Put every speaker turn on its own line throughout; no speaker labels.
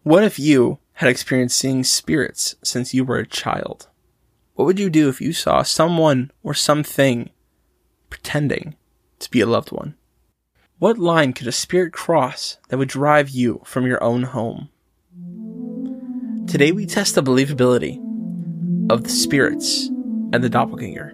What if you had experienced seeing spirits since you were a child? What would you do if you saw someone or something pretending to be a loved one? What line could a spirit cross that would drive you from your own home? Today we test the believability of the spirits and the doppelganger.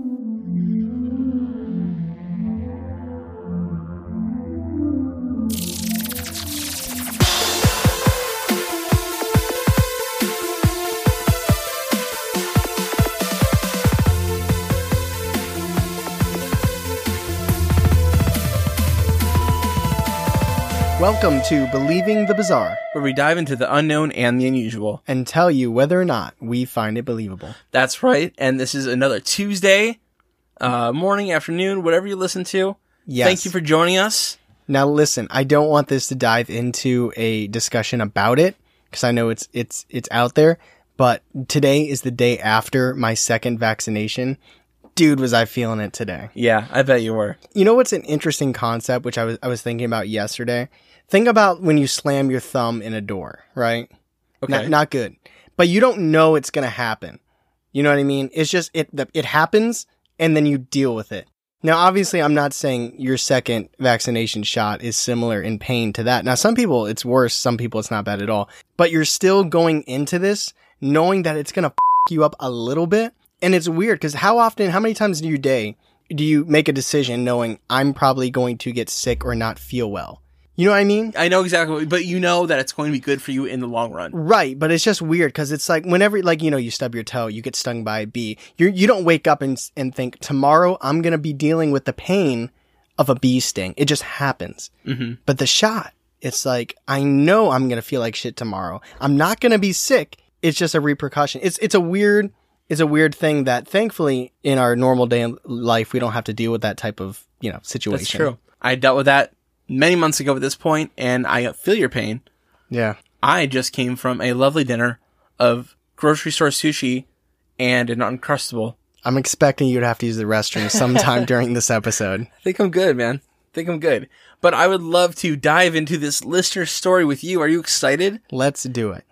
Welcome to Believing the Bizarre,
where we dive into the unknown and the unusual
and tell you whether or not we find it believable.
That's right, and this is another Tuesday, morning, afternoon, whatever you listen to.
Yes.
Thank you for joining us.
Now listen, I don't want this to dive into a discussion about it, because I know it's out there, but today is the day after my second vaccination. Dude, was I feeling it today.
Yeah, I bet you were.
You know what's an interesting concept, which I was thinking about yesterday? Think about when you slam your thumb in a door, right?
Okay.
Not good. But you don't know it's going to happen. You know what I mean? It's just, it happens, and then you deal with it. Now, obviously, I'm not saying your second vaccination shot is similar in pain to that. Now, some people, it's worse. Some people, it's not bad at all. But you're still going into this knowing that it's going to f*** you up a little bit. And it's weird, because how many times in your day do you make a decision knowing I'm probably going to get sick or not feel well? You know what I mean?
I know exactly, but you know that it's going to be good for you in the long run.
Right, but it's just weird, because it's like whenever, like, you know, you stub your toe, you get stung by a bee. You don't wake up and think, tomorrow I'm going to be dealing with the pain of a bee sting. It just happens. Mm-hmm. But the shot, it's like, I know I'm going to feel like shit tomorrow. I'm not going to be sick. It's just a repercussion. It's a weird thing that thankfully in our normal day in life, we don't have to deal with that type of, situation.
That's true. I dealt with that many months ago at this point, and I feel your pain.
Yeah.
I just came from a lovely dinner of grocery store sushi and an Uncrustable.
I'm expecting you to have to use the restroom sometime during this episode.
I think I'm good, man. I think I'm good. But I would love to dive into this listener story with you. Are you excited?
Let's do it.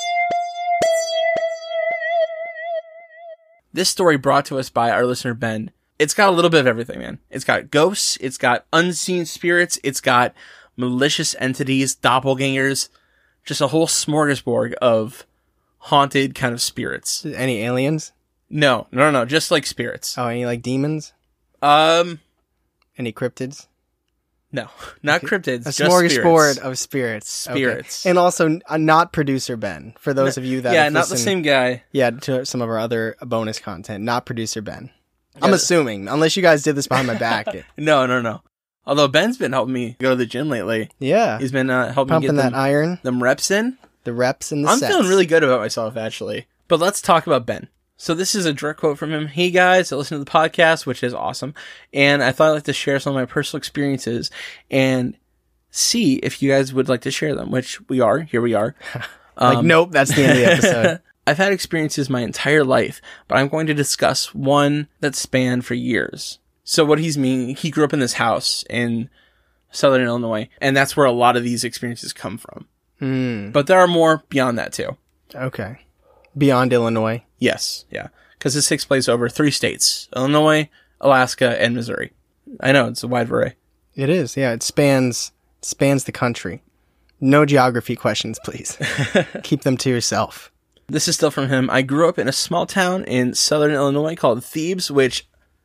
This story brought to us by our listener, Ben. It's got a little bit of everything, man. It's got ghosts, it's got unseen spirits, it's got malicious entities, doppelgangers, just a whole smorgasbord of haunted kind of spirits.
Any aliens?
No, just like spirits.
Oh, any like demons?
Any
cryptids?
No, not cryptids.
A
just
smorgasbord
spirits.
of spirits.
Spirits.
Okay. And also not producer Ben, for those of you that
yeah,
have
not the same guy.
Yeah, to some of our other bonus content, not producer Ben. I'm assuming, unless you guys did this behind my back.
No. Although Ben's been helping me go to the gym lately.
Yeah.
He's been helping
pumping
me get
that iron.
them reps in.
The reps and the
I'm
sets.
feeling really good about myself, actually. But let's talk about Ben. So this is a direct quote from him. Hey guys, I listen to the podcast, which is awesome. And I thought I'd like to share some of my personal experiences and see if you guys would like to share them, which we are. Here we are.
Nope, that's the end of the episode.
I've had experiences my entire life, but I'm going to discuss one that spanned for years. So what he's meaning, he grew up in this house in Southern Illinois, and that's where a lot of these experiences come from. But there are more beyond that too.
Okay. Beyond Illinois?
Yes, yeah. Because this takes place over 3 states, Illinois, Alaska, and Missouri. I know, it's a wide array.
It is, yeah. It spans the country. No geography questions, please. Keep them to yourself.
This is still from him. I grew up in a small town in Southern Illinois called Thebes, which,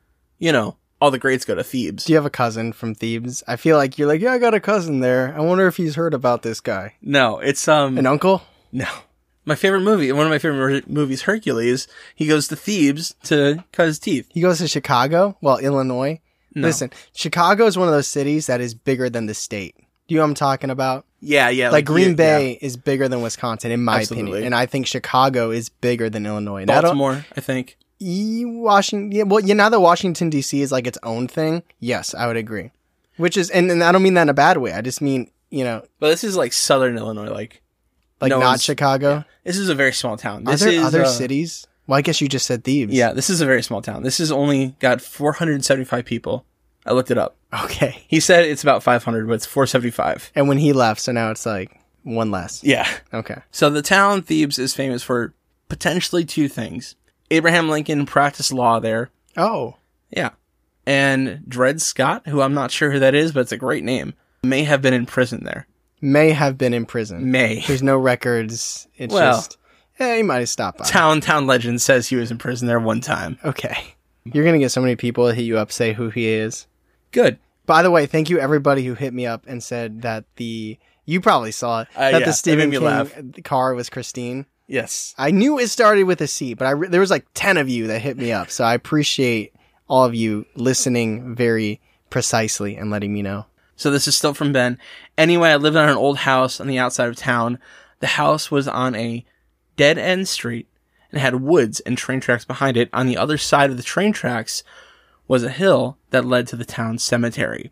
all the greats go to Thebes.
Do you have a cousin from Thebes? I feel like you're like, yeah, I got a cousin there. I wonder if he's heard about this guy.
No, it's,
an uncle?
No. My favorite movie, one of my favorite movies, Hercules, he goes to Thebes to cut his teeth.
He goes to Chicago? Well, Illinois?
No.
Listen, Chicago is one of those cities that is bigger than the state. Do you know what I'm talking about?
Yeah.
Like Green Bay is bigger than Wisconsin, in my opinion. And I think Chicago is bigger than Illinois.
Baltimore, I think.
Washington, yeah, well, now that Washington, D.C. is like its own thing, yes, I would agree. Which is, and I don't mean that in a bad way. I just mean,
But this is like Southern Illinois, like
not Chicago?
Yeah. This is a very small town.
Are there other cities? Well, I guess you just said Thebes.
Yeah, this is a very small town. This has only got 475 people. I looked it up.
Okay.
He said it's about 500, but it's 475.
And when he left, so now it's like one less.
Yeah.
Okay.
So the town Thebes is famous for potentially two things. Abraham Lincoln practiced law there.
Oh.
Yeah. And Dred Scott, who I'm not sure who that is, but it's a great name, may have been in prison there.
May have been in prison.
May.
There's no records. It's just, he might have stopped by.
Town legend says he was in prison there one time.
Okay. You're going to get so many people to hit you up, say who he is.
Good.
By the way, thank you everybody who hit me up and said that you probably saw it, that the Stephen King car was Christine.
Yes.
I knew it started with a C, but there was like 10 of you that hit me up. So I appreciate all of you listening very precisely and letting me know.
So this is still from Ben. Anyway, I lived on an old house on the outside of town. The house was on a dead-end street and had woods and train tracks behind it. On the other side of the train tracks was a hill that led to the town cemetery.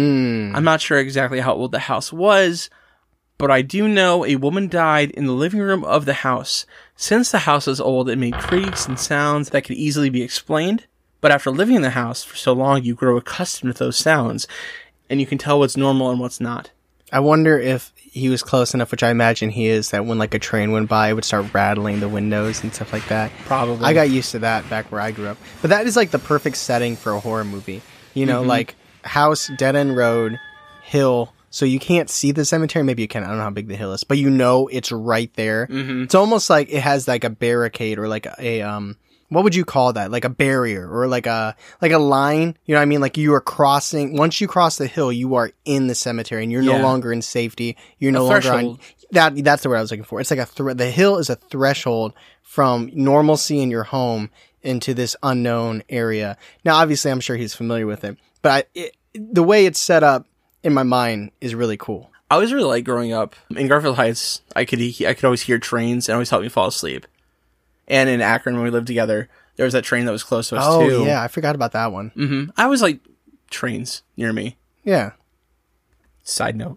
I'm not sure exactly how old the house was, but I do know a woman died in the living room of the house. Since the house was old, it made creaks and sounds that could easily be explained. But after living in the house for so long, you grow accustomed to those sounds, and you can tell what's normal and what's not.
I wonder if he was close enough, which I imagine he is, that when like a train went by, it would start rattling the windows and stuff like that.
Probably.
I got used to that back where I grew up. But that is like the perfect setting for a horror movie. You know, like house, dead-end road, hill, so you can't see the cemetery. Maybe you can. I don't know how big the hill is, but you know it's right there. It's almost like it has like a barricade or like a what would you call that? Like a barrier or like a line. You know what I mean? Like you are crossing. Once you cross the hill, you are in the cemetery, and you're no longer in safety. You're no longer on that. That's the word I was looking for. It's like the hill is a threshold from normalcy in your home into this unknown area. Now, obviously, I'm sure he's familiar with it, but the way it's set up in my mind is really cool.
I always really liked growing up in Garfield Heights. I could always hear trains and always help me fall asleep. And in Akron, when we lived together, there was that train that was close to us too.
Oh yeah, I forgot about that one.
I always like trains near me.
Yeah.
Side note.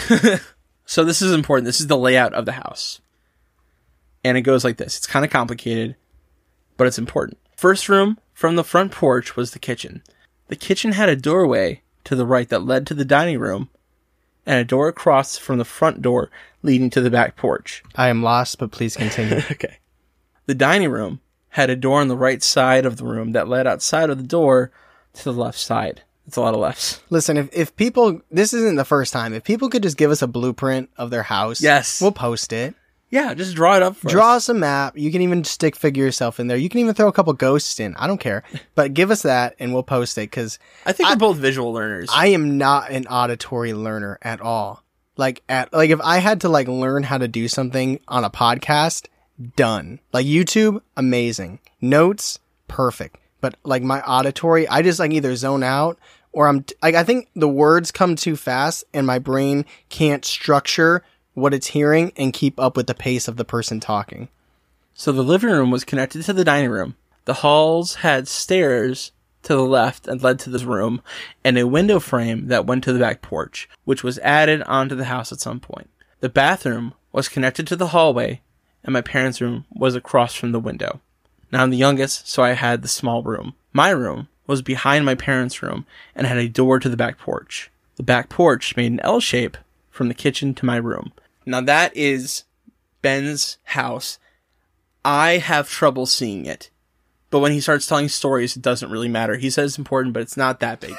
So this is important. This is the layout of the house. And it goes like this. It's kind of complicated, but it's important. First room from the front porch was the kitchen. The kitchen had a doorway to the right that led to the dining room, and a door across from the front door leading to the back porch.
I am lost, but please continue.
Okay. The dining room had a door on the right side of the room that led outside of the door to the left side. It's a lot of lefts.
Listen, if people, this isn't the first time. If people could just give us a blueprint of their house,
yes,
we'll post it.
Yeah, just draw it up for
Draw
us
us a map. You can even stick figure yourself in there. You can even throw a couple ghosts in. I don't care. But give us that and we'll post it, because
I think we're both visual learners.
I am not an auditory learner at all. Like if I had to like learn how to do something on a podcast, done. Like YouTube, amazing. Notes, perfect. But like my auditory, I just like either zone out or I think the words come too fast and my brain can't structure what it's hearing and keep up with the pace of the person talking.
So the living room was connected to the dining room. The halls had stairs to the left and led to this room, and a window frame that went to the back porch, which was added onto the house at some point. The bathroom was connected to the hallway, and my parents' room was across from the window. Now I'm the youngest, so I had the small room. My room was behind my parents' room and had a door to the back porch. The back porch made an L shape from the kitchen to my room. Now that is Ben's house. I have trouble seeing it. But when he starts telling stories, it doesn't really matter. He says it's important, but it's not that big.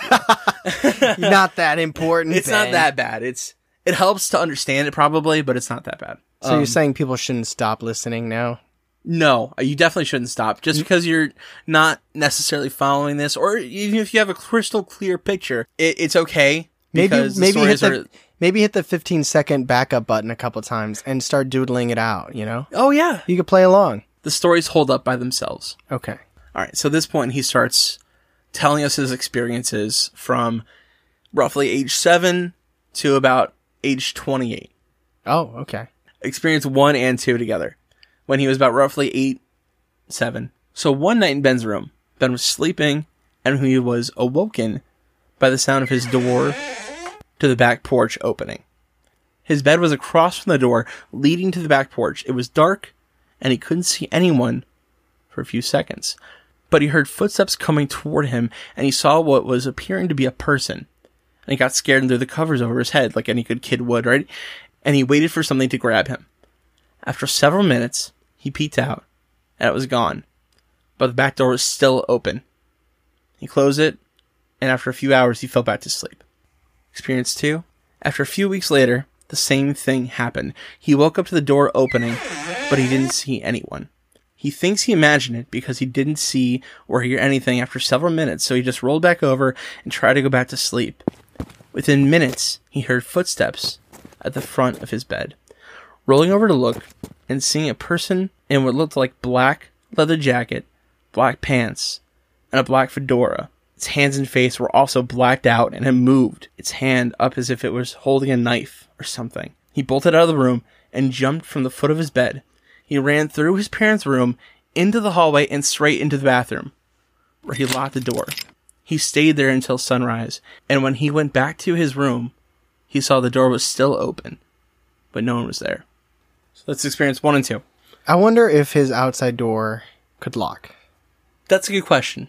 Not that important.
It's
Ben.
not that bad. It helps to understand it probably, but it's not that bad.
So you're saying people shouldn't stop listening now?
No, you definitely shouldn't stop. Just because you're not necessarily following this, or even if you have a crystal clear picture, it's okay.
Maybe
Because
maybe hit the 15-second backup button a couple times and start doodling it out, you know?
Oh, yeah.
You could play along.
The stories hold up by themselves.
Okay.
All right, so at this point, he starts telling us his experiences from roughly age 7 to about age 28.
Oh, okay.
Experience 1 and 2 together when he was about roughly 8, 7. So one night in Ben's room, Ben was sleeping, and he was awoken by the sound of his door to the back porch opening. His bed was across from the door leading to the back porch. It was dark, and he couldn't see anyone for a few seconds. But he heard footsteps coming toward him, and he saw what was appearing to be a person. And he got scared and threw the covers over his head like any good kid would, right? and he waited for something to grab him. After several minutes, he peeked out, and it was gone, but the back door was still open. He closed it, and after a few hours, he fell back to sleep. Experience 2. After a few weeks later, the same thing happened. He woke up to the door opening, but he didn't see anyone. He thinks he imagined it because he didn't see or hear anything after several minutes, so he just rolled back over and tried to go back to sleep. Within minutes, he heard footsteps at the front of his bed. Rolling over to look and seeing a person in what looked like black leather jacket, black pants, and a black fedora. Its hands and face were also blacked out and had moved its hand up as if it was holding a knife or something. He bolted out of the room and jumped from the foot of his bed. He ran through his parents' room, into the hallway, and straight into the bathroom, where he locked the door. He stayed there until sunrise, and when he went back to his room, he saw the door was still open, but no one was there. So that's experience 1 and 2.
I wonder if his outside door could lock.
That's a good question.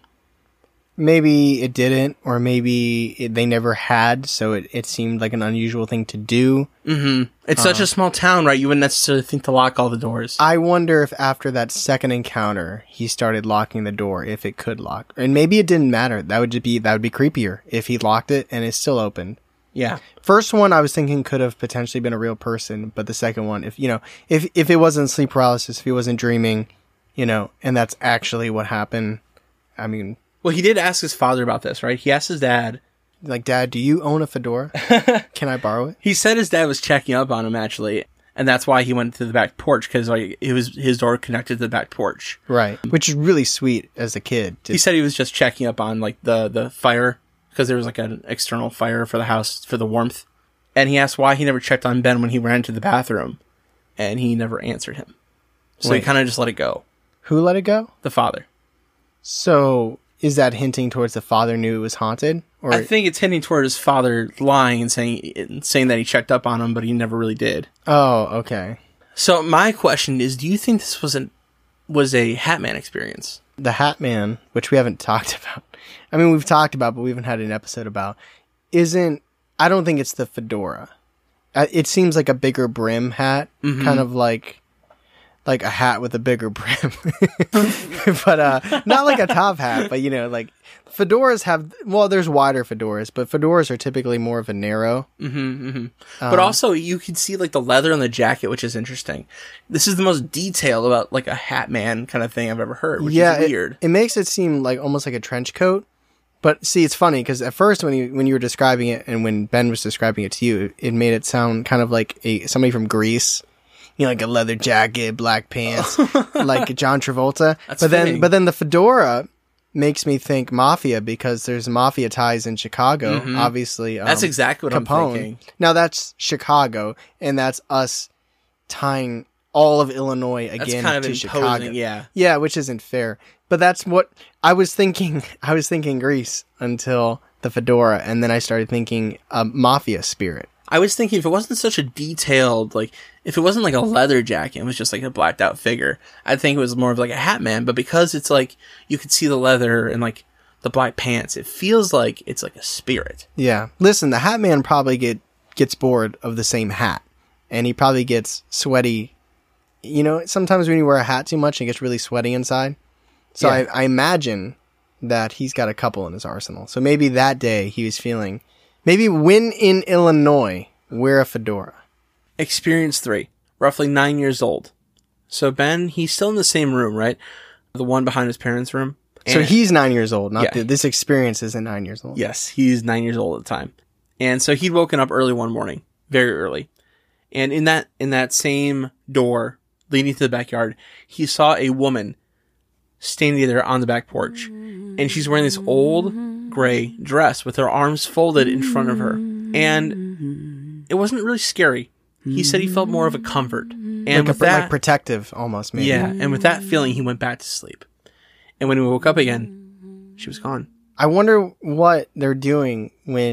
Maybe it didn't, or maybe they never had, so it seemed like an unusual thing to do.
Mm-hmm. It's such a small town, right? You wouldn't necessarily think to lock all the doors.
I wonder if after that second encounter, he started locking the door, if it could lock. And maybe it didn't matter. That would be creepier if he locked it and it's still open.
Yeah.
First one I was thinking could have potentially been a real person, but the second one, if it wasn't sleep paralysis, if he wasn't dreaming, and that's actually what happened, I mean...
Well, he did ask his father about this, right? He asked his dad,
like, Dad, do you own a fedora? Can I borrow it?
He said his dad was checking up on him, actually, and that's why he went to the back porch, because it was his door connected to the back porch.
Right, which is really sweet as a kid.
He said he was just checking up on, like, the fire, because there was, like, an external fire for the house, for the warmth. And he asked why he never checked on Ben when he ran to the bathroom, and he never answered him. So he kind of just let it go.
Who let it go?
The father.
So... is that hinting towards the father knew it was haunted? Or
I think it's hinting toward his father lying and saying that he checked up on him, but he never really did.
Oh, okay.
So my question is, do you think this was a Hat Man experience?
The Hat Man, which we haven't talked about. I mean, we've talked about, but we haven't had an episode about. I don't think it's the fedora. It seems like a bigger brim hat, kind of like a hat with a bigger brim, but not like a top hat, but like fedoras have, well, there's wider fedoras, but fedoras are typically more of a narrow.
But also you can see like the leather on the jacket, which is interesting. This is the most detail about like a Hat Man kind of thing I've ever heard, which is weird.
It makes it seem like almost like a trench coat. But see, it's funny because at first when you were describing it and when Ben was describing it to you, it made it sound kind of like somebody from Grease. Like a leather jacket, black pants, like John Travolta. But then the fedora makes me think mafia because there's mafia ties in Chicago, obviously.
That's exactly what
Capone.
I'm thinking.
Now that's Chicago, and that's us tying all of Illinois again
kind of
to
imposing,
Chicago.
yeah.
Yeah, which isn't fair. But that's what I was thinking. I was thinking Grease until the fedora, and then I started thinking mafia spirit.
I was thinking if it wasn't such a detailed, like, if it wasn't like a leather jacket, it was just like a blacked out figure, I'd think it was more of like a Hat Man, but because it's like, you could see the leather and like the black pants, it feels like it's like a spirit.
Yeah. Listen, the Hat Man probably gets bored of the same hat, and he probably gets sweaty. Sometimes when you wear a hat too much, it gets really sweaty inside. So yeah. I imagine that he's got a couple in his arsenal. So maybe that day he was feeling... Maybe when in Illinois, wear a fedora.
Experience 3. Roughly 9 years old. So Ben, he's still in the same room, right? The one behind his parents' room.
So he's 9 years old, this experience isn't 9 years old.
Yes, he's 9 years old at the time. And so he'd woken up early one morning. Very early. And in that same door leading to the backyard, he saw a woman standing there on the back porch. And she's wearing this old gray dress with her arms folded in front of her. And it wasn't really scary. He said he felt more of a comfort. And
like protective almost, maybe.
Yeah, and with that feeling, he went back to sleep. And when he woke up again, she was gone.
I wonder what they're doing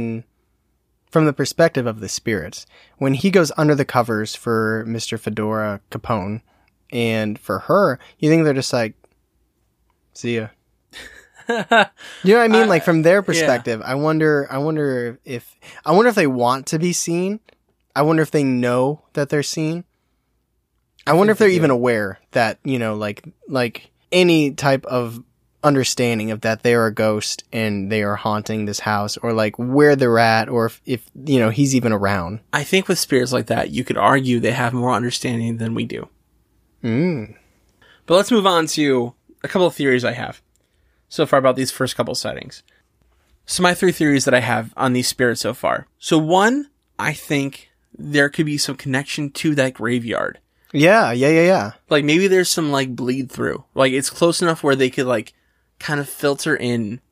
from the perspective of the spirits, when he goes under the covers for Mr. Fedora Capone, and for her, you think they're just like, see ya. You know what I mean? Like from their perspective, yeah. I wonder if they want to be seen I wonder if they know that they're seen. I wonder if they're even aware that, like any type of understanding of that they're a ghost and they are haunting this house, or like where they're at, or if he's even around.
I think with spirits like that, you could argue they have more understanding than we do. But let's move on to a couple of theories I have so far about these first couple sightings. So my 3 theories that I have on these spirits so far. So one, I think there could be some connection to that graveyard.
Yeah.
Like maybe there's some like bleed through. Like it's close enough where they could like kind of filter in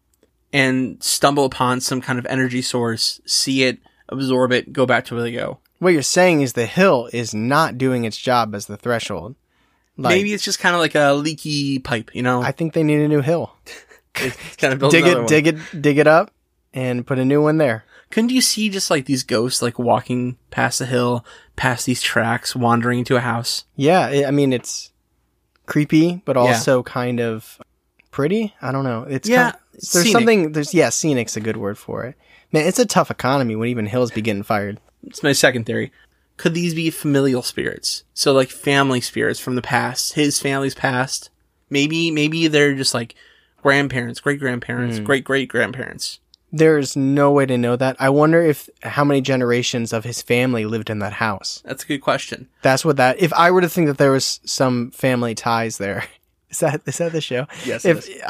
and stumble upon some kind of energy source, see it, absorb it, go back to where they go.
What you're saying is the hill is not doing its job as the threshold. Like,
maybe it's just kind of like a leaky pipe,
I think they need a new hill.
It's kind of build another one.
dig it up, and put a new one there.
Couldn't you see just like these ghosts like walking past the hill, past these tracks, wandering into a house?
Yeah, it's creepy, but also kind of pretty. I don't know. There's
scenic.
something. Scenic's a good word for it. Man, it's a tough economy when even hills be getting fired.
It's my second theory. Could these be familial spirits? So like family spirits from the past, his family's past. Maybe they're just like grandparents, great-grandparents, great-great-grandparents.
There's no way to know that. I wonder how many generations of his family lived in that house.
That's a good question.
If I were to think that there was some family ties there, is that the show?
Yes.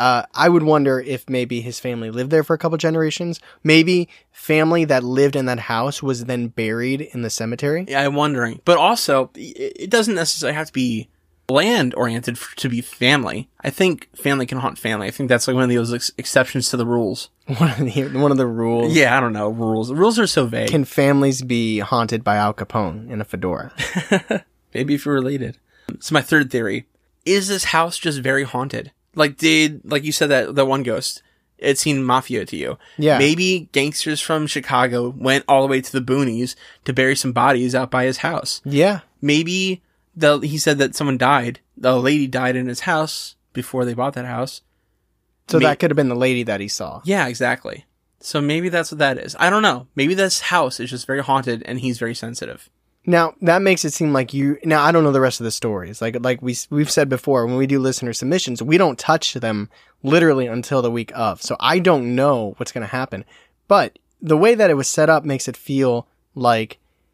I would wonder if maybe his family lived there for a couple generations. Maybe family that lived in that house was then buried in the cemetery.
Yeah, I'm wondering. But also, it doesn't necessarily have to be land oriented to be family. I think family can haunt family. I think that's like one of those exceptions to the rules.
One of the rules.
Yeah, I don't know. Rules. The rules are so vague.
Can families be haunted by Al Capone in a fedora?
Maybe if you're related. So my third theory, is this house just very haunted? Like you said that one ghost, it seemed mafia to you.
Yeah.
Maybe gangsters from Chicago went all the way to the boonies to bury some bodies out by his house.
Yeah.
Maybe he said that someone died. The lady died in his house before they bought that house.
So that could have been the lady that he saw.
Yeah, exactly. So maybe that's what that is. I don't know. Maybe this house is just very haunted and he's very sensitive.
Now, that makes it seem like now I don't know the rest of the stories. Like we've said before, when we do listener submissions, we don't touch them literally until the week of. So I don't know what's going to happen. But the way that it was set up makes it feel like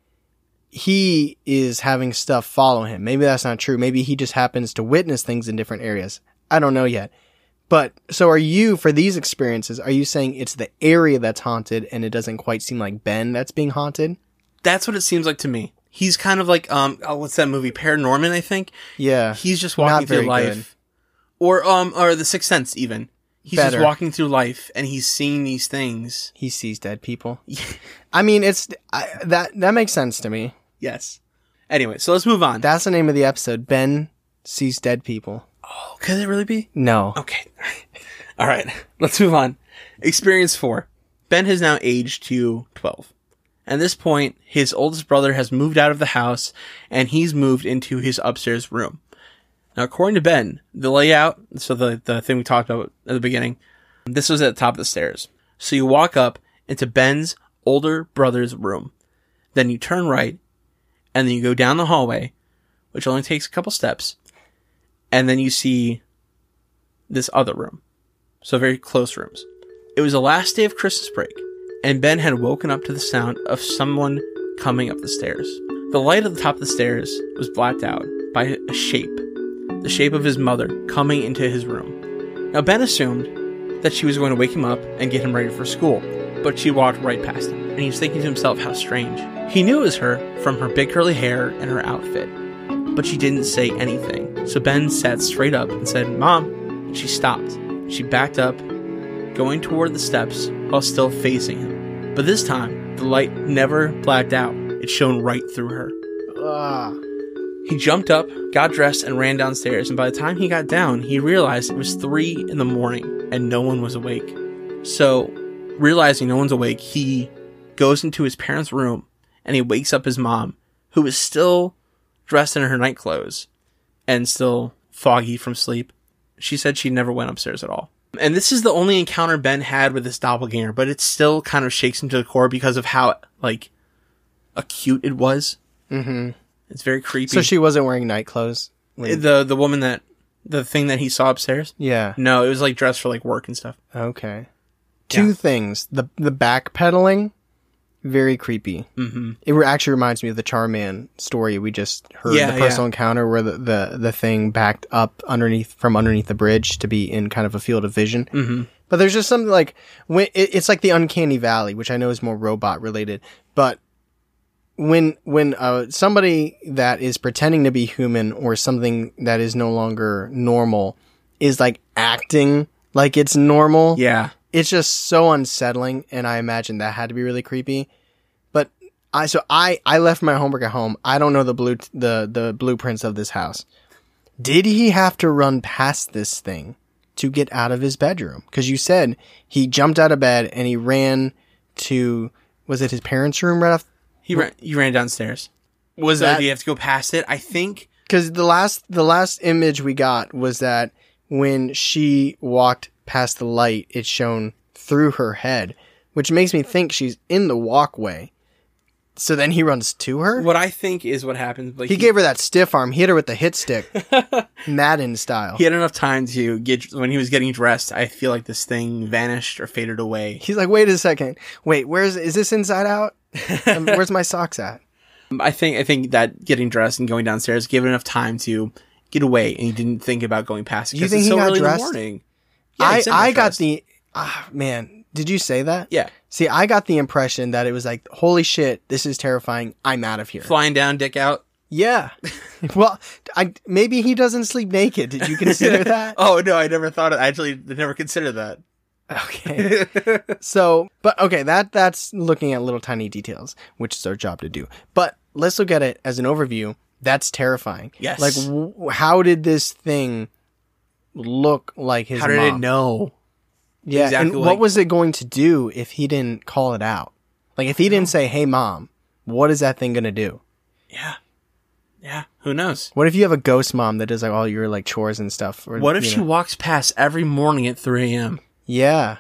he is having stuff follow him. Maybe that's not true. Maybe he just happens to witness things in different areas. I don't know yet. But so for these experiences, are you saying it's the area that's haunted and it doesn't quite seem like Ben that's being haunted?
That's what it seems like to me. He's kind of like, what's that movie? Paranorman, I think.
Yeah.
He's just walking through life. Good. Or The Sixth Sense, even. He's just walking through life and he's seeing these things.
He sees dead people. I mean, that makes sense to me.
Yes. Anyway, so let's move on.
That's the name of the episode. Ben sees dead people.
Oh, could it really be?
No.
Okay. All right. Let's move on. Experience 4. Ben has now aged to 12. At this point, his oldest brother has moved out of the house and he's moved into his upstairs room. Now, according to Ben, the layout, so the thing we talked about at the beginning, this was at the top of the stairs. So you walk up into Ben's older brother's room. Then you turn right and then you go down the hallway, which only takes a couple steps. And then you see this other room. So very close rooms. It was the last day of Christmas break, and Ben had woken up to the sound of someone coming up the stairs. The light at the top of the stairs was blacked out by a shape. The shape of his mother coming into his room. Now Ben assumed that she was going to wake him up and get him ready for school, but she walked right past him, and he was thinking to himself how strange. He knew it was her from her big curly hair and her outfit, but she didn't say anything. So Ben sat straight up and said, "Mom." And she stopped. She backed up, going toward the steps while still facing him. But this time, the light never blacked out. It shone right through her. He jumped up, got dressed, and ran downstairs. And by the time he got down, he realized it was 3 a.m. and no one was awake. So, realizing no one's awake, he goes into his parents' room and he wakes up his mom, who is still dressed in her night clothes and still foggy from sleep. She said she never went upstairs at all. And this is the only encounter Ben had with this doppelganger, but it still kind of shakes him to the core because of how, acute it was. Mm-hmm. It's very creepy.
So she wasn't wearing night clothes?
The woman the thing that he saw upstairs?
Yeah.
No, it was like dressed for like work and stuff.
Okay. Two things. The backpedaling, very creepy. Mm-hmm. It actually reminds me of the Charman story we just heard. The personal encounter where the thing backed up from underneath the bridge to be in kind of a field of vision. Mm-hmm. But there's just something like it's like the uncanny valley, which I know is more robot related. But when somebody that is pretending to be human or something that is no longer normal is like acting like it's normal, it's just so unsettling, and I imagine that had to be really creepy. But I left my homework at home. I don't know the blueprints of this house. Did he have to run past this thing to get out of his bedroom? Because you said he jumped out of bed and he ran to, was it his parents' room right off?
He ran downstairs. Was that? Do you have to go past it? I think
because the last image we got was that when she walked past the light, it shone through her head, which makes me think she's in the walkway. So then he runs to her.
What I think is what happened. Like
he gave her that stiff arm. He hit her with the hit stick, Madden style.
He had enough time to get when he was getting dressed. I feel like this thing vanished or faded away.
He's like, wait a second. Wait, is this Inside Out? Where's my socks at?
I think that getting dressed and going downstairs gave it enough time to get away, and he didn't think about going past it.
You think
it's
he
so
got
early
dressed?
In the morning.
Yeah, I got the man. Did you say that?
Yeah.
See, I got the impression that it was like, holy shit, this is terrifying. I'm out of here.
Flying down, dick out.
Yeah. Well, maybe he doesn't sleep naked. Did you consider that?
Oh no, I never thought of. I actually never considered that.
Okay. So, but okay, that's looking at little tiny details, which is our job to do. But let's look at it as an overview. That's terrifying.
Yes.
Like, how did this thing look like his mom?
How did it know?
Yeah, exactly. And what was it going to do if he didn't call it out? Like, if he didn't say, hey, mom, what is that thing going to do?
Yeah. Yeah. Who knows?
What if you have a ghost mom that does like all your like chores and stuff? Or,
what if she walks past every morning at 3 a.m.?
Yeah.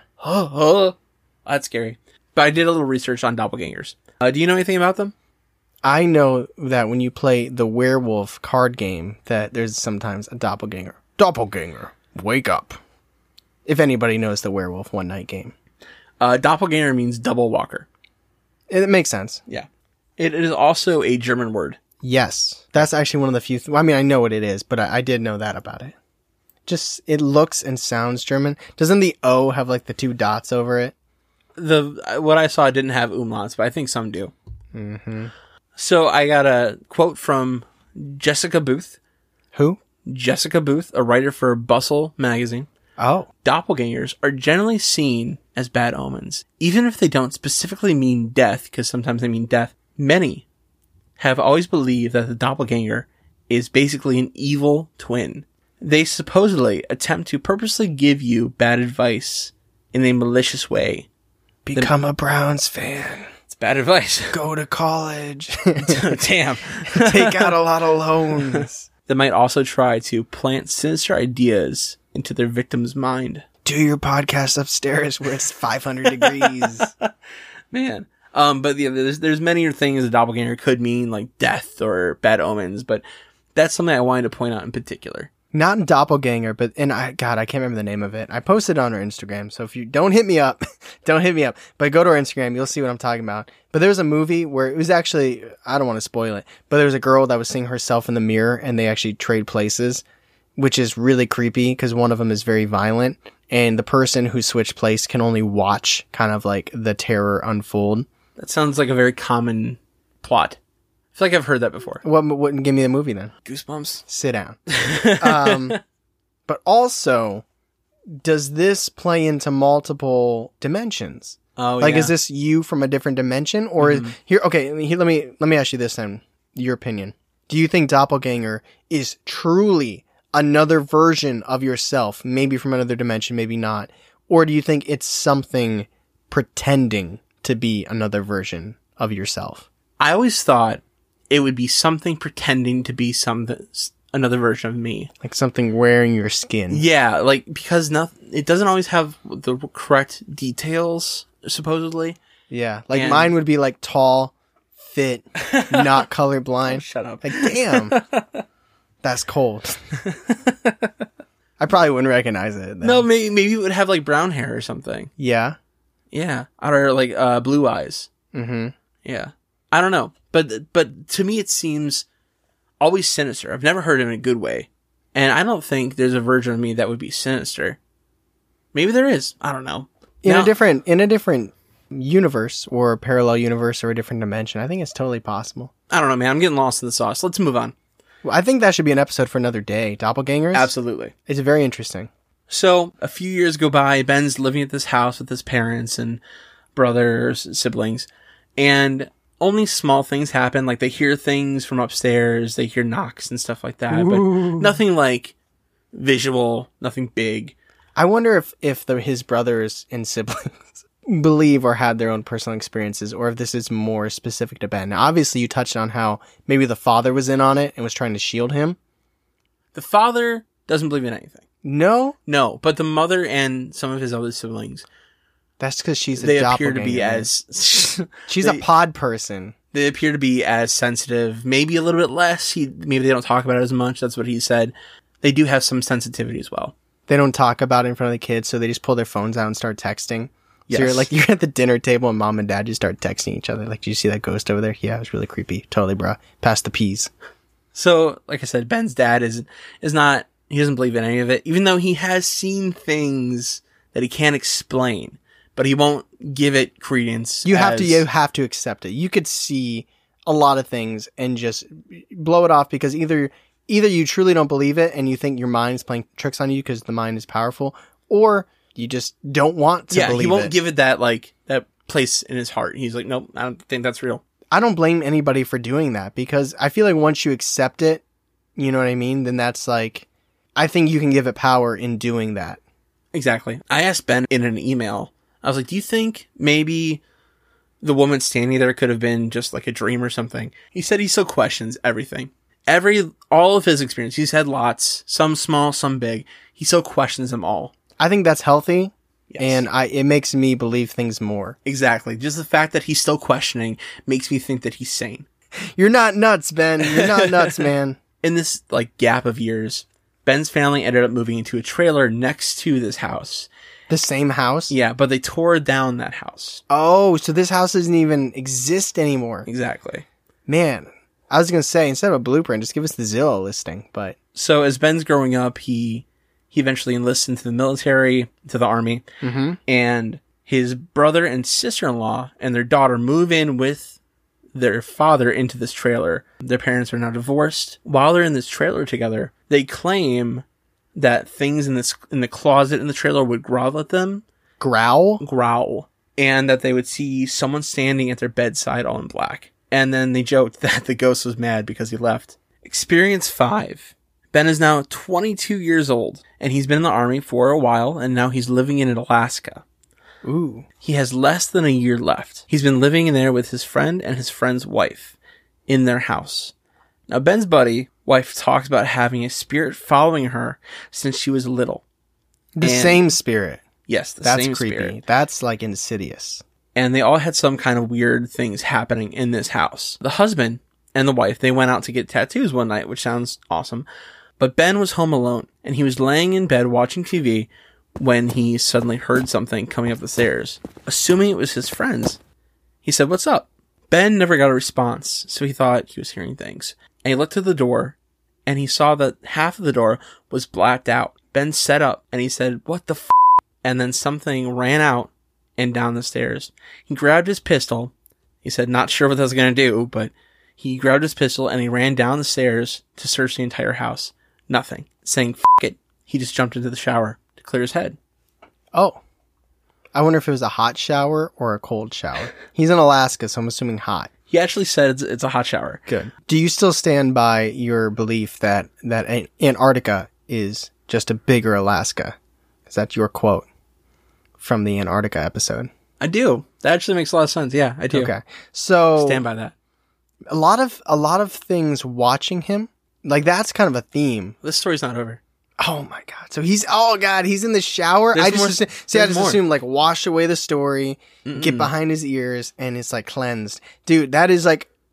That's scary. But I did a little research on doppelgangers. Do you know anything about them?
I know that when you play the werewolf card game, that there's sometimes a doppelganger. Doppelganger, wake up. If anybody knows the werewolf one night game.
Doppelganger means double walker.
It makes sense.
Yeah. It is also a German word.
Yes. That's actually one of the few... I mean, I know what it is, but I did know that about it. Just, it looks and sounds German. Doesn't the O have like the 2 dots over it?
What I saw didn't have umlauts, but I think some do. Mm-hmm. So I got a quote from Jessica Booth.
Who?
Jessica Booth, a writer for Bustle magazine.
Oh.
Doppelgangers are generally seen as bad omens. Even if they don't specifically mean death, because sometimes they mean death, many have always believed that the doppelganger is basically an evil twin. They supposedly attempt to purposely give you bad advice in a malicious way.
Become a Browns fan.
It's bad advice.
Go to college.
Damn.
Take out a lot of loans.
They might also try to plant sinister ideas into their victim's mind.
Do your podcast upstairs where it's 500 degrees.
Man. But yeah, there's many things a doppelganger could mean, like death or bad omens, but that's something I wanted to point out in particular.
Not doppelganger, but, I can't remember the name of it. I posted it on our Instagram, so if you don't hit me up, but go to our Instagram, you'll see what I'm talking about. But there was a movie where it was actually, I don't want to spoil it, but there was a girl that was seeing herself in the mirror and they actually trade places, which is really creepy because one of them is very violent and the person who switched place can only watch kind of like the terror unfold.
That sounds like a very common plot. I feel like I've heard that before.
What give me the movie then?
Goosebumps.
Sit down. But also, does this play into multiple dimensions?
Oh,
like,
yeah.
is this you from a different dimension, or is here? Okay, let me ask you this then. Your opinion. Do you think doppelganger is truly another version of yourself, maybe from another dimension, maybe not, or do you think it's something pretending to be another version of yourself?
I always thought it would be something pretending to be another version of me.
Like something wearing your skin.
Yeah, like, because it doesn't always have the correct details, supposedly.
Yeah, like mine would be like tall, fit, not colorblind.
Shut up.
Like, damn. That's cold. I probably wouldn't recognize it. Then.
No, maybe it would have like brown hair or something.
Yeah.
Yeah. Or like blue eyes.
Mm-hmm.
Yeah. I don't know. But to me it seems always sinister. I've never heard it in a good way. And I don't think there's a version of me that would be sinister. Maybe there is. I don't know.
In a different universe or parallel universe or a different dimension, I think it's totally possible.
I don't know, man. I'm getting lost in the sauce. Let's move on.
Well, I think that should be an episode for another day. Doppelgangers?
Absolutely.
It's very interesting.
So, a few years go by. Ben's living at this house with his parents and brothers, siblings, and only small things happen. Like, they hear things from upstairs. They hear knocks and stuff like that.
Ooh.
But nothing, like, visual. Nothing big.
I wonder if his brothers and siblings believe or had their own personal experiences, or if this is more specific to Ben. Now, obviously, you touched on how maybe the father was in on it and was trying to shield him.
The father doesn't believe in anything.
No?
No, but the mother and some of his other siblings,
That's because she's a
they
doppelganger.
appear to be as...
She's a pod person.
They appear to be as sensitive, maybe a little bit less. Maybe they don't talk about it as much. That's what he said. They do have some sensitivity as well.
They don't talk about it in front of the kids, so they just pull their phones out and start texting.
Yes.
So you're at the dinner table and mom and dad just start texting each other. Like, do you see that ghost over there? Yeah, it was really creepy. Totally, bro. Pass the peas.
So, like I said, Ben's dad is not, he doesn't believe in any of it, even though he has seen things that he can't explain, but he won't give it credence.
You have to accept it. You could see a lot of things and just blow it off because either you truly don't believe it and you think your mind is playing tricks on you because the mind is powerful, or you just don't want to believe it.
Yeah, he won't give it that place in his heart. He's like, nope, I don't think that's real.
I don't blame anybody for doing that because I feel like once you accept it, you know what I mean? Then that's like, I think you can give it power in doing that.
Exactly. I asked Ben in an email, I was like, do you think maybe the woman standing there could have been just like a dream or something? He said he still questions everything. All of his experience, he's had lots, some small, some big. He still questions them all.
I think that's healthy.
Yes.
And it makes me believe things more.
Exactly. Just the fact that he's still questioning makes me think that he's sane.
You're not nuts, Ben. You're not nuts, man.
In this gap of years, Ben's family ended up moving into a trailer next to this house.
The same house?
Yeah, but they tore down that house.
Oh, so this house doesn't even exist anymore.
Exactly.
Man, I was going to say, instead of a blueprint, just give us the Zillow listing, but...
So as Ben's growing up, he eventually enlists into the military, to the army, and his brother and sister-in-law and their daughter move in with their father into this trailer. Their parents are now divorced. While they're in this trailer together, they claim that things in the closet in the trailer would growl at them. Growl. And that they would see someone standing at their bedside all in black. And then they joked that the ghost was mad because he left. Experience 5. Ben is now 22 years old, and he's been in the army for a while, and now he's living in Alaska.
Ooh.
He has less than a year left. He's been living in there with his friend and his friend's wife in their house. Now, Ben's wife talks about having a spirit following her since she was little.
The same spirit.
Yes, the
That's
same
creepy.
spirit.
That's like insidious.
And they all had some kind of weird things happening in this house. The husband and the wife, they went out to get tattoos one night, which sounds awesome. But Ben was home alone, and he was laying in bed watching TV when he suddenly heard something coming up the stairs. Assuming it was his friends, he said, "What's up?" Ben never got a response, so he thought he was hearing things. And he looked at the door, and he saw that half of the door was blacked out. Ben sat up, and he said, "What the f***?" And then something ran out and down the stairs. He grabbed his pistol. He said, not sure what that was going to do, but he grabbed his pistol, and he ran down the stairs to search the entire house. Nothing. Saying, "F*** it," he just jumped into the shower to clear his head.
Oh. I wonder if it was a hot shower or a cold shower. He's in Alaska, so I'm assuming hot.
He actually said it's a hot shower.
Good. Do you still stand by your belief that Antarctica is just a bigger Alaska? Is that your quote from the Antarctica episode?
I do. That actually makes a lot of sense. Yeah, I do.
Okay. So
stand by that.
A lot of things watching him, like that's kind of a theme.
This story's not over.
Oh my god! So he's in the shower. I just assume like wash away the story, get behind his ears, and it's like cleansed. Dude, that is like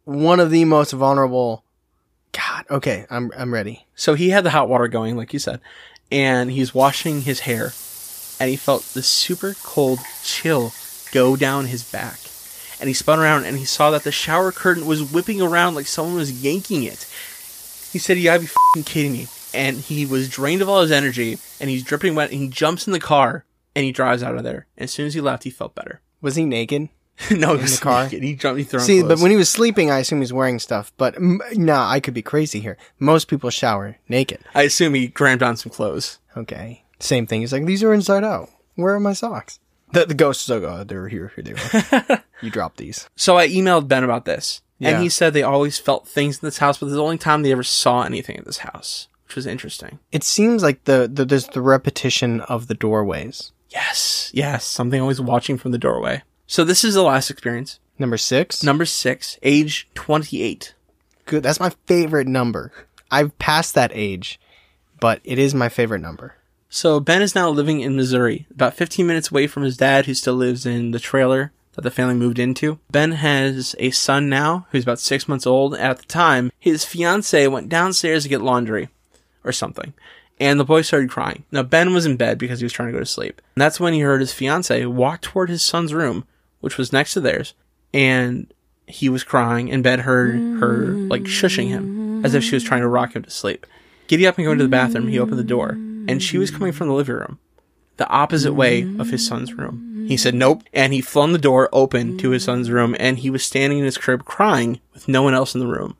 one of the most vulnerable. God, okay, I'm ready.
So he had the hot water going, like you said, and he's washing his hair, and he felt this super cold chill go down his back. And he spun around, and he saw that the shower curtain was whipping around like someone was yanking it. He said, "You gotta be f***ing kidding me." And he was drained of all his energy, and he's dripping wet, and he jumps in the car, and he drives out of there. And as soon as he left, he felt better.
Was he naked?
No,
in the car.
Naked. He jumped. He threw.
See, but when he was sleeping, I assume he's wearing stuff. But nah, I could be crazy here. Most people shower naked.
I assume he crammed on some clothes.
Okay, same thing. He's like, these are inside out. Where are my socks? The ghost is like, oh, they're here. Here they are. You dropped these.
So I emailed Ben about this,
Yeah.
and he said they always felt things in this house, but this is the only time they ever saw anything in this house, which was interesting.
It seems like there's the repetition of the doorways.
Yes, something always watching from the doorway. So this is the last experience.
Number 6.
Number 6, age 28.
Good. That's my favorite number. I've passed that age, but it is my favorite number.
So Ben is now living in Missouri, about 15 minutes away from his dad, who still lives in the trailer that the family moved into. Ben has a son now, who's about 6 months old. At the time, his fiance went downstairs to get laundry or something, and the boy started crying. Now, Ben was in bed because he was trying to go to sleep. And that's when he heard his fiance walk toward his son's room, which was next to theirs, and he was crying, and Ben heard her, like, shushing him, as if she was trying to rock him to sleep. Getting up and going to the bathroom, he opened the door, and she was coming from the living room, the opposite way of his son's room. He said nope, and he flung the door open to his son's room, and he was standing in his crib crying with no one else in the room.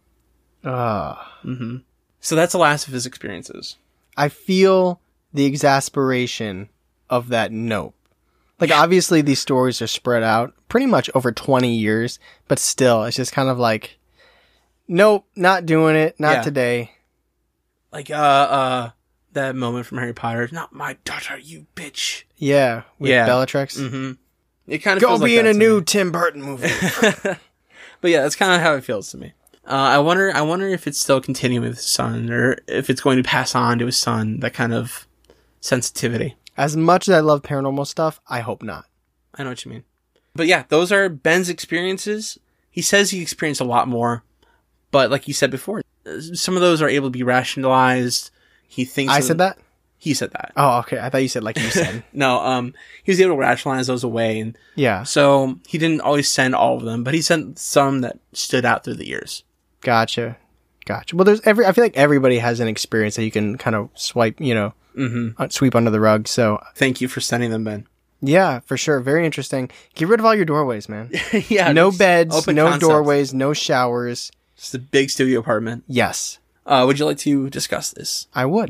So that's the last of his experiences.
I feel the exasperation of that nope. Like, obviously, these stories are spread out pretty much over 20 years, but still, it's just kind of like, nope, not doing it, not today.
Like, that moment from Harry Potter, "Not my daughter, you bitch."
Yeah, with Bellatrix.
Mm-hmm. It kind of
Go
feels
be
like
in
that
a
to
new
me.
Tim Burton movie.
But yeah, that's kind of how it feels to me. I wonder if it's still continuing with his son, or if it's going to pass on to his son, that kind of sensitivity.
As much as I love paranormal stuff, I hope not.
I know what you mean. But yeah, those are Ben's experiences. He says he experienced a lot more, but like you said before, some of those are able to be rationalized. He thinks
I said that?
He said that.
Oh, okay. I thought you said like you said.
No, he was able to rationalize those away, and
Yeah.
so he didn't always send all of them, but he sent some that stood out through the years.
Gotcha. Well, I feel like everybody has an experience that you can kind of swipe, sweep under the rug. So
Thank you for sending them, Ben.
yeah, for sure. Very interesting. Get rid of all your doorways, man.
Yeah,
No
just
beds,
open
no
concept.
doorways, no showers.
Just a big studio apartment.
Yes,
Would you like to discuss this?
I would.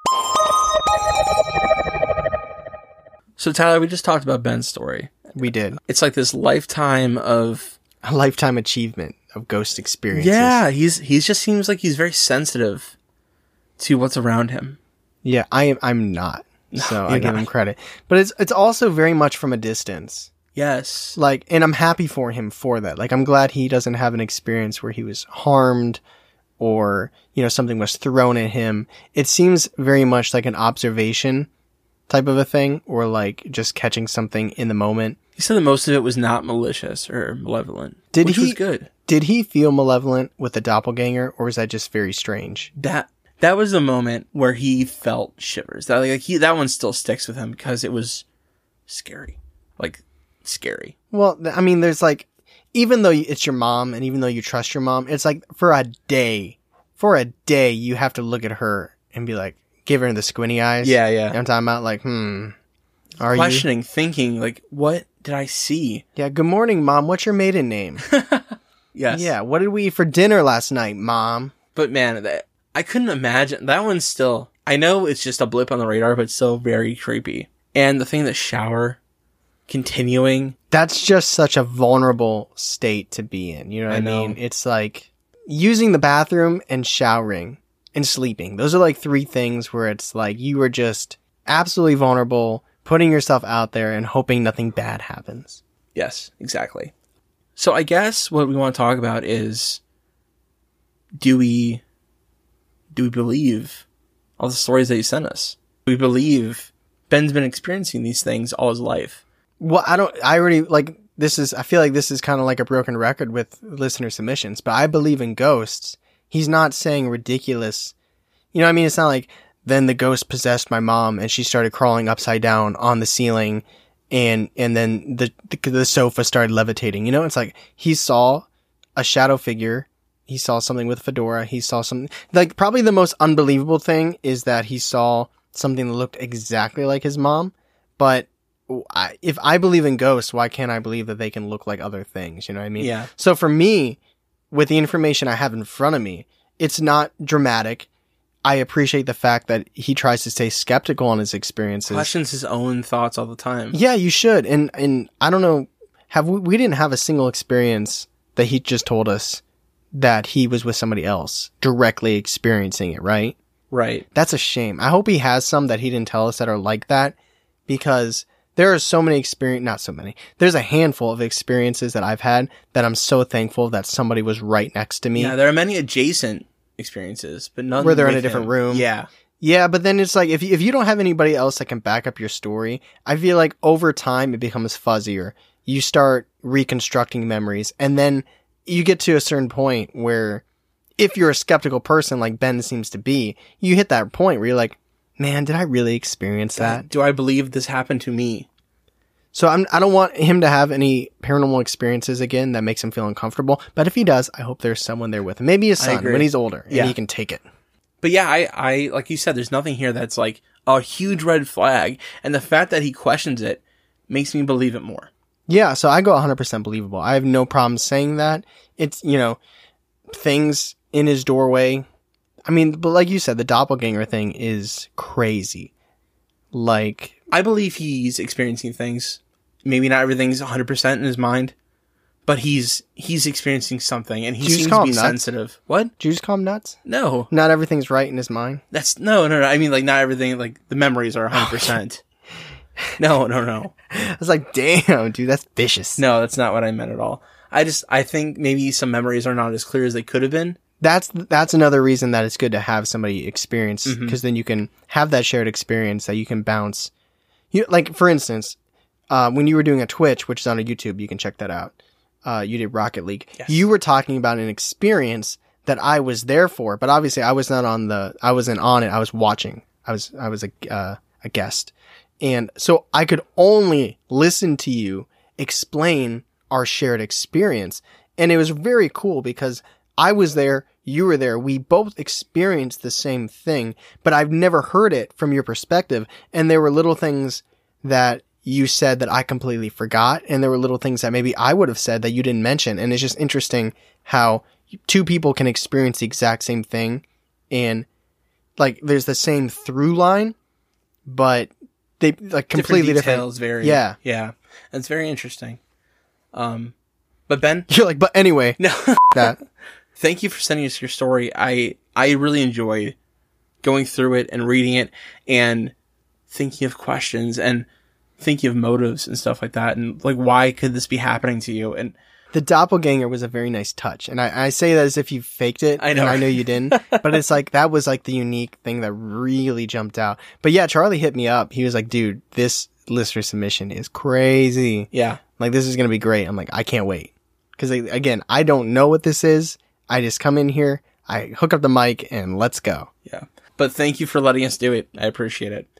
So Tyler, we just talked about Ben's story.
We did.
It's like this lifetime of
A lifetime achievement of ghost experiences.
yeah. He's just seems like he's very sensitive to what's around him.
Yeah, I'm not. So I
you're
give
not.
him credit. But it's also very much from a distance.
Yes.
Like, and I'm happy for him for that. Like, I'm glad he doesn't have an experience where he was harmed or, something was thrown at him. It seems very much like an observation type of a thing, or like just catching something in the moment.
He said that most of it was not malicious or malevolent.
Did
which
he-
was good.
Did he feel malevolent with the doppelganger, or was that just very strange?
That was the moment where he felt shivers. That one still sticks with him because it was scary. Like, scary.
Well, I mean, there's like, even though it's your mom and even though you trust your mom, it's like for a day, you have to look at her and be like, give her the squinty eyes.
Yeah.
You know what I'm talking about? Like, are you?
Questioning, thinking, like, what did I see?
Yeah, good morning, Mom. What's your maiden name?
Yes.
Yeah, what did we eat for dinner last night, Mom?
But man, I couldn't imagine. That one's still, I know it's just a blip on the radar, but it's still very creepy. And the thing that shower continuing.
That's just such a vulnerable state to be in. You know what I
know.
mean? It's like using the bathroom and showering and sleeping. Those are like three things where it's like you are just absolutely vulnerable, putting yourself out there and hoping nothing bad happens.
Yes, exactly. So I guess what we want to talk about is, do we believe all the stories that you sent us? Do we believe Ben's been experiencing these things all his life?
Well, I already, like, I feel like this is kind of like a broken record with listener submissions, but I believe in ghosts. He's not saying ridiculous. You know what I mean? It's not like, then the ghost possessed my mom and she started crawling upside down on the ceiling and then the sofa started levitating. You know, it's like he saw a shadow figure. He saw something with a fedora. He saw something, like, probably the most unbelievable thing is that he saw something that looked exactly like his mom. But if I believe in ghosts, why can't I believe that they can look like other things? You know what I mean?
Yeah.
So for me, with the information I have in front of me, it's not dramatic. I appreciate the fact that he tries to stay skeptical on his experiences.
Questions his own thoughts all the time.
Yeah, you should. And I don't know, we didn't have a single experience that he just told us that he was with somebody else directly experiencing it, right?
Right.
That's a shame. I hope he has some that he didn't tell us that are like that, because there are so many not so many. There's a handful of experiences that I've had that I'm so thankful that somebody was right next to me.
Yeah, there are many adjacent experiences, but none
where they're in
with
a different
him.
room.
Yeah.
Yeah, but then it's like, if you don't have anybody else that can back up your story, I feel like over time it becomes fuzzier. You start reconstructing memories, and then you get to a certain point where, if you're a skeptical person like Ben seems to be, you hit that point where you're like, man, did I really experience that?
Do I believe this happened to me?
So I don't want him to have any paranormal experiences again that makes him feel uncomfortable. But if he does, I hope there's someone there with him. Maybe his son when he's older and he can take it.
But yeah, I like you said, there's nothing here that's like a huge red flag. And the fact that he questions it makes me believe it more.
Yeah, so I go 100% believable. I have no problem saying that. It's, things in his doorway. I mean, but like you said, the doppelganger thing is crazy. Like,
I believe he's experiencing things. Maybe not everything's 100% in his mind, but he's experiencing something, and he seems to be sensitive. What?
Did you just call him nuts?
No.
Not everything's right in his mind?
No. I mean, like, not everything, like, the memories are 100%. No.
I was like, damn, dude, that's vicious.
No, that's not what I meant at all. I think maybe some memories are not as clear as they could have been.
That's another reason that it's good to have somebody experience, because then you can have that shared experience that you can bounce. Like, for instance, when you were doing a Twitch, which is on a YouTube, you can check that out. You did Rocket League.
Yes.
You were talking about an experience that I was there for, but obviously I wasn't on it. I was watching. I was a guest. And so I could only listen to you explain our shared experience. And it was very cool because I was there, you were there, we both experienced the same thing, but I've never heard it from your perspective. And there were little things that you said that I completely forgot, and there were little things that maybe I would have said that you didn't mention. And it's just interesting how two people can experience the exact same thing, and like there's the same through line, but they like completely different.
Very,
yeah.
It's very interesting. But Ben,
you're like, but anyway,
no,
that.
Thank you for sending us your story. I really enjoyed going through it and reading it and thinking of questions and thinking of motives and stuff like that, and like, why could this be happening to you? And
the doppelganger was a very nice touch, and I say that as if you faked it.
I know,
and I know you didn't, but it's like that was like the unique thing that really jumped out. But yeah, Charlie hit me up. He was like, "Dude, this listener submission is crazy.
Yeah,
like this is gonna be great." I'm like, I can't wait, because again, I don't know what this is. I just come in here, I hook up the mic, and let's go.
Yeah, but thank you for letting us do it. I appreciate it.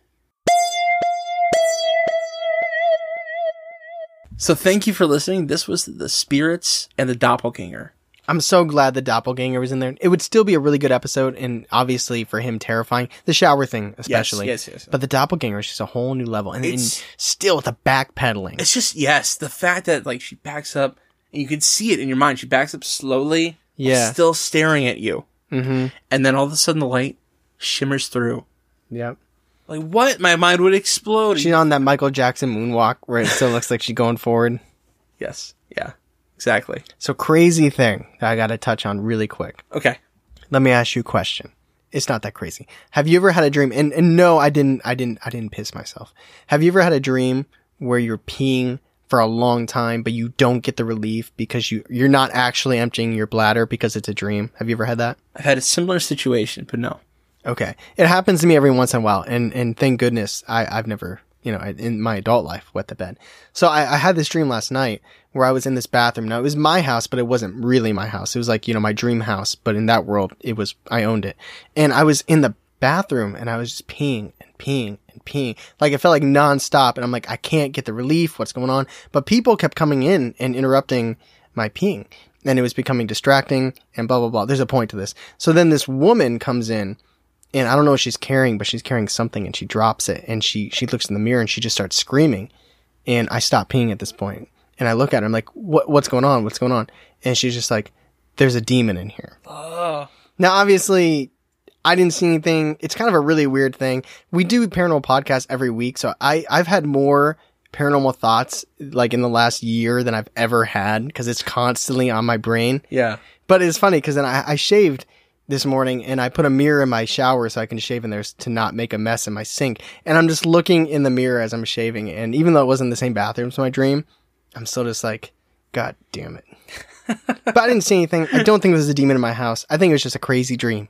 So thank you for listening. This was the spirits and the doppelganger.
I'm so glad the doppelganger was in there. It would still be a really good episode, and obviously for him terrifying. The shower thing especially.
Yes.
But the doppelganger is just a whole new level. And still with the backpedaling.
It's just, yes, the fact that like she backs up, and you can see it in your mind. She backs up slowly, still staring at you.
Mm-hmm.
And then all of a sudden the light shimmers through.
Yep.
Like, what? My mind would explode.
She's on that Michael Jackson moonwalk where it still looks like she's going forward.
Yes. Yeah. Exactly.
So crazy thing that I got to touch on really quick.
Okay.
Let me ask you a question. It's not that crazy. Have you ever had a dream? And no, I didn't piss myself. Have you ever had a dream where you're peeing for a long time, but you don't get the relief because you're not actually emptying your bladder because it's a dream? Have you ever had that?
I've had a similar situation, but no.
Okay. It happens to me every once in a while, and thank goodness I've never in my adult life, wet the bed. So I had this dream last night where I was in this bathroom. Now, it was my house, but it wasn't really my house. It was like, my dream house. But in that world, I owned it. And I was in the bathroom and I was just peeing and peeing and peeing. Like, it felt like nonstop. And I'm like, I can't get the relief. What's going on? But people kept coming in and interrupting my peeing. And it was becoming distracting and blah, blah, blah. There's a point to this. So then this woman comes in and I don't know what she's carrying, but she's carrying something and she drops it and she looks in the mirror and she just starts screaming. And I stop peeing at this point. And I look at her. I'm like, what's going on? What's going on? And she's just like, there's a demon in here. Now, obviously, I didn't see anything. It's kind of a really weird thing. We do paranormal podcasts every week. So I've had more paranormal thoughts like in the last year than I've ever had because it's constantly on my brain.
Yeah.
But it's funny because then I shaved this morning and I put a mirror in my shower so I can shave in there to not make a mess in my sink. And I'm just looking in the mirror as I'm shaving. And even though it wasn't the same bathroom as my dream, I'm still just like, God damn it. But I didn't see anything. I don't think it was a demon in my house. I think it was just a crazy dream.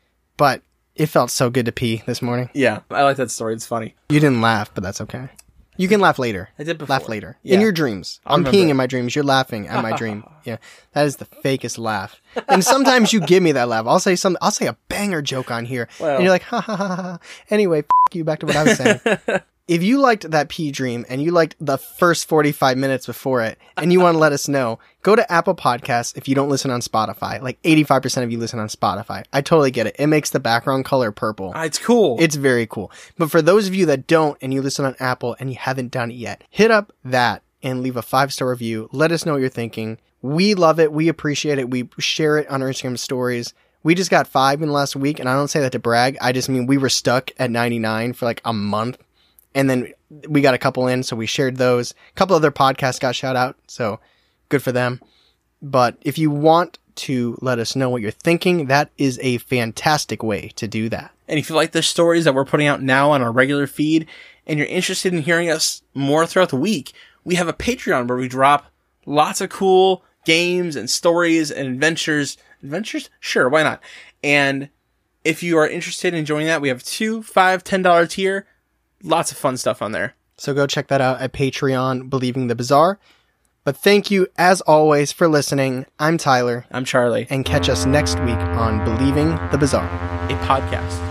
But it felt so good to pee this morning.
Yeah. I like that story. It's funny.
You didn't laugh, but that's okay. You can laugh later.
I did before.
Laugh later.
Yeah.
In your dreams. I'm peeing in my dreams. You're laughing at my dream. Yeah. That is the fakest laugh. And sometimes you give me that laugh. I'll say a banger joke on here.
Well.
And you're like, ha ha ha ha. Anyway, you, back to what I was saying. If you liked that pee dream and you liked the first 45 minutes before it and you want to let us know, go to Apple Podcasts if you don't listen on Spotify. Like 85% of you listen on Spotify. I totally get it. It makes the background color purple.
It's cool.
It's very cool. But for those of you that don't and you listen on Apple and you haven't done it yet, hit up that and leave a 5-star review. Let us know what you're thinking. We love it. We appreciate it. We share it on our Instagram stories. We just got 5 in the last week, and I don't say that to brag. I just mean we were stuck at 99 for like a month. And then we got a couple in, so we shared those. A couple other podcasts got shout out, so good for them. But if you want to let us know what you're thinking, that is a fantastic way to do that.
And if you like the stories that we're putting out now on our regular feed, and you're interested in hearing us more throughout the week, we have a Patreon where we drop lots of cool games and stories and adventures. Adventures? Sure, why not? And if you are interested in joining that, we have $2, $5, $10 tier. Lots of fun stuff on there.
So go check that out at Patreon, Believing the Bizarre. But thank you, as always, for listening. I'm Tyler.
I'm Charlie.
And catch us next week on Believing the Bizarre,
a podcast.